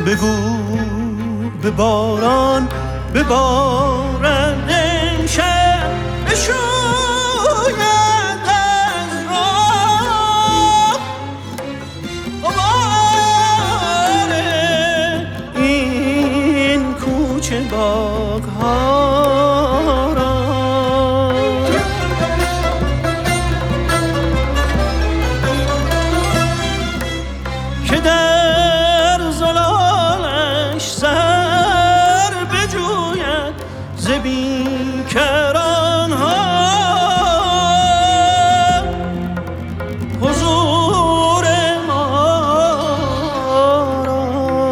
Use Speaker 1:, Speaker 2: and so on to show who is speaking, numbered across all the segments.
Speaker 1: بگو به باران ببارد امشب بشوید از راه غبار این کوچه باغ‌ها را که در زلالش سر بجوید ز بیکران‌ها حضور ما را.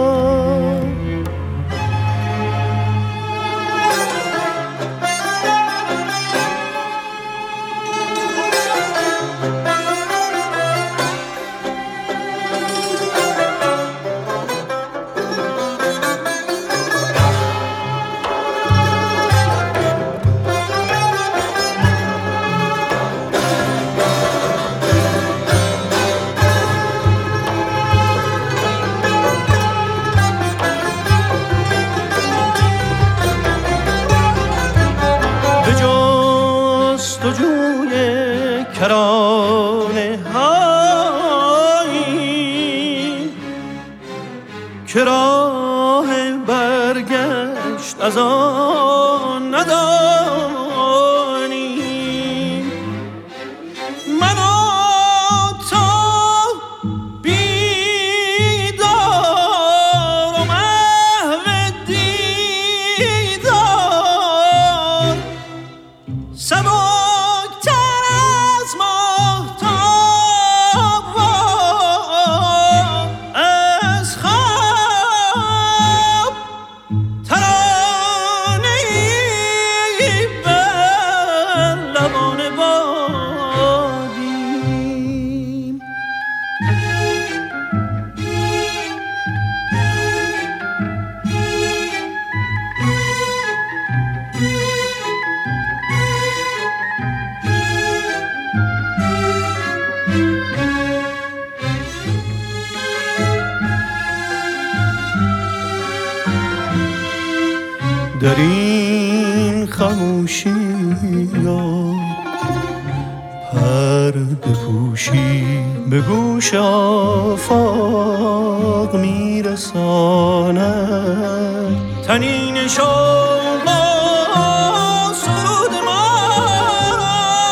Speaker 1: به جستجوی کرانه هایی که راه برگشت از آن ندانیم، من و تو بیدار و محو دیدار سبکتر از ماهتاب و از خواب ترانه‌ای بر لبان بادیم. در این خاموشی یا پرده پوشی به گوش آفاق میرساند تنین شوق و سرود ما را.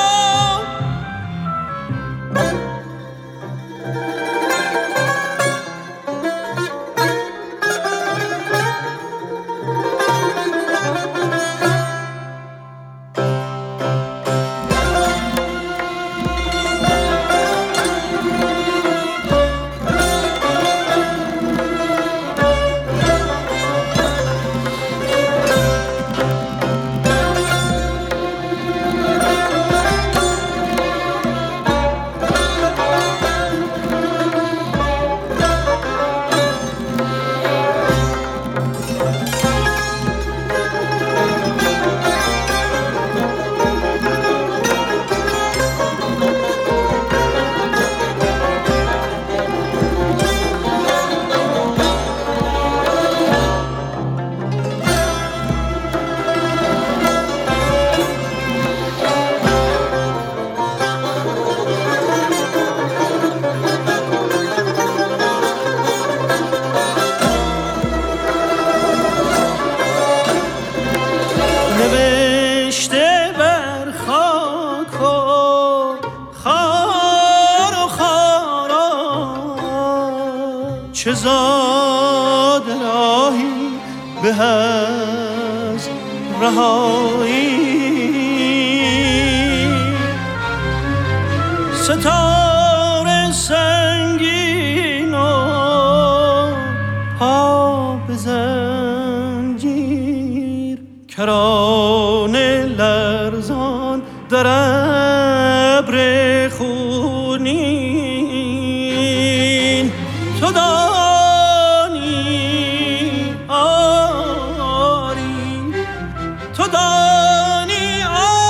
Speaker 1: نوشته بر خاک و خار و خارا چه زاد راهی به از رهایی ستاره سنگین و پا به زنجیر کرانه لرزان در ابر خونین تو دانی آری تو دانی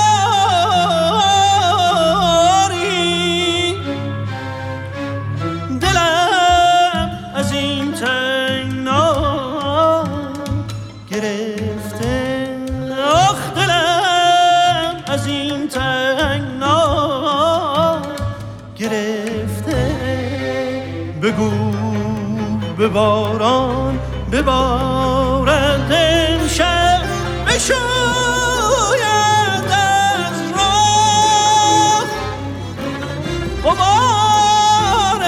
Speaker 1: آری دلم از این تنگنا بگو به باران ببارد امشب بشاید از راه غبار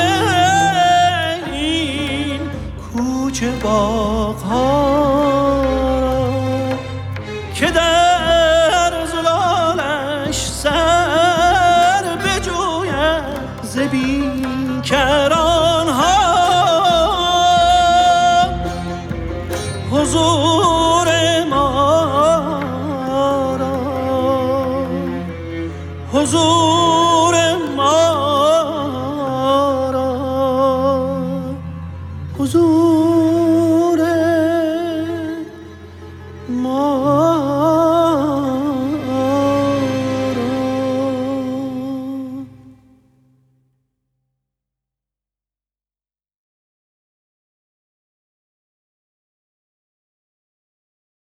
Speaker 1: این کوچه باغ‌ها که در زلالش سر بجوید ز بیکران‌ها حضور ما را حضور ما را حضور ما